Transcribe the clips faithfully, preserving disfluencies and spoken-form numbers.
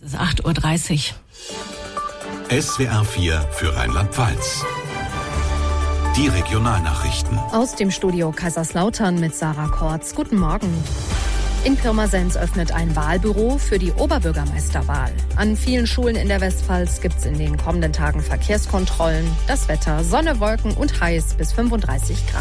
Es ist acht Uhr dreißig. S W R vier für Rheinland-Pfalz. Die Regionalnachrichten. Aus dem Studio Kaiserslautern mit Sarah Kortz. Guten Morgen. In Pirmasens öffnet ein Wahlbüro für die Oberbürgermeisterwahl. An vielen Schulen in der Westpfalz gibt es in den kommenden Tagen Verkehrskontrollen. Das Wetter: Sonne, Wolken und heiß bis fünfunddreißig Grad.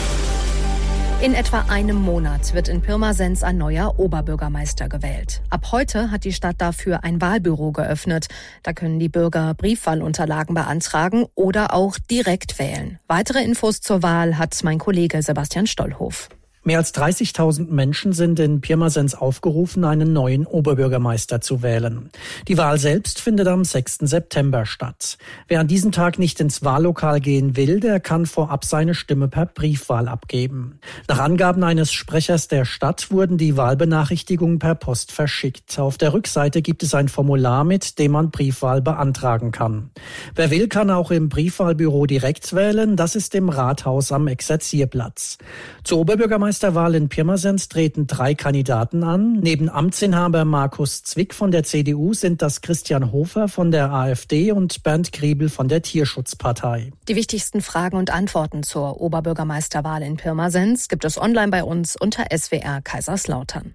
In etwa einem Monat wird in Pirmasens ein neuer Oberbürgermeister gewählt. Ab heute hat die Stadt dafür ein Wahlbüro geöffnet. Da können die Bürger Briefwahlunterlagen beantragen oder auch direkt wählen. Weitere Infos zur Wahl hat mein Kollege Sebastian Stollhof. Mehr als dreißigtausend Menschen sind in Pirmasens aufgerufen, einen neuen Oberbürgermeister zu wählen. Die Wahl selbst findet am sechsten September statt. Wer an diesem Tag nicht ins Wahllokal gehen will, der kann vorab seine Stimme per Briefwahl abgeben. Nach Angaben eines Sprechers der Stadt wurden die Wahlbenachrichtigungen per Post verschickt. Auf der Rückseite gibt es ein Formular, mit dem man Briefwahl beantragen kann. Wer will, kann auch im Briefwahlbüro direkt wählen. Das ist im Rathaus am Exerzierplatz. Zur Oberbürgermeisterwahl Wahl in Pirmasens treten drei Kandidaten an. Neben Amtsinhaber Markus Zwick von der C D U sind das Christian Hofer von der AfD und Bernd Griebel von der Tierschutzpartei. Die wichtigsten Fragen und Antworten zur Oberbürgermeisterwahl in Pirmasens gibt es online bei uns unter S W R Kaiserslautern.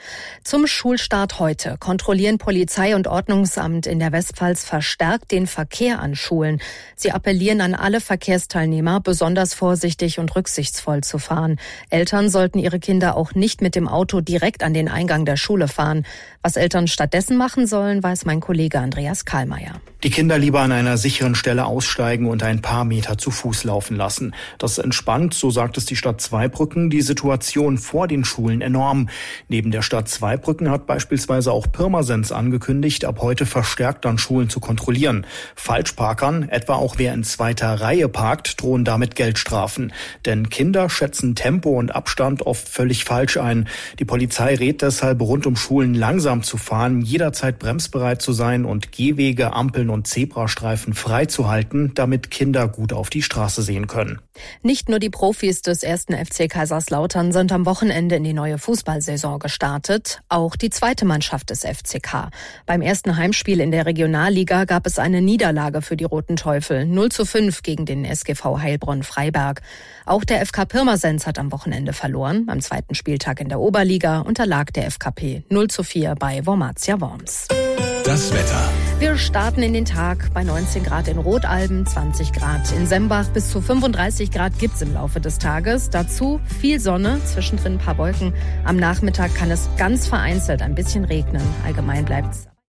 Zum Schulstart heute kontrollieren Polizei und Ordnungsamt in der Westpfalz verstärkt den Verkehr an Schulen. Sie appellieren an alle Verkehrsteilnehmer, besonders vorsichtig und rücksichtsvoll zu fahren. Eltern sollten ihre Kinder auch nicht mit dem Auto direkt an den Eingang der Schule fahren. Was Eltern stattdessen machen sollen, weiß mein Kollege Andreas Kahlmeier. Die Kinder lieber an einer sicheren Stelle aussteigen und ein paar Meter zu Fuß laufen lassen. Das entspannt, so sagt es die Stadt Zweibrücken, die Situation vor den Schulen enorm. Neben der Stadt Zweibrücken hat beispielsweise auch Pirmasens angekündigt, ab heute verstärkt an Schulen zu kontrollieren. Falschparkern, etwa auch wer in zweiter Reihe parkt, drohen damit Geldstrafen. Denn Kinder schätzen Tempo und Abstand oft völlig falsch ein. Die Polizei rät deshalb, rund um Schulen langsam zu fahren, jederzeit bremsbereit zu sein und Gehwege, Ampeln und Zebrastreifen freizuhalten, damit Kinder gut auf die Straße sehen können. Nicht nur die Profis des ersten F C Kaiserslautern sind am Wochenende in die neue Fußballsaison gestartet, auch die zweite Mannschaft des F C K. Beim ersten Heimspiel in der Regionalliga gab es eine Niederlage für die Roten Teufel, null zu fünf gegen den S G V Heilbronn-Freiberg. Auch der F K Pirmasens hat am Wochenende verloren. Am zweiten Spieltag in der Oberliga unterlag der F K P null zu vier bei Wormatia Worms. Das Wetter. Wir starten in den Tag bei neunzehn Grad in Rotalben, zwanzig Grad in Sembach, bis zu fünfunddreißig Grad gibt's im Laufe des Tages. Dazu viel Sonne, zwischendrin ein paar Wolken. Am Nachmittag kann es ganz vereinzelt ein bisschen regnen. Allgemein bleibt's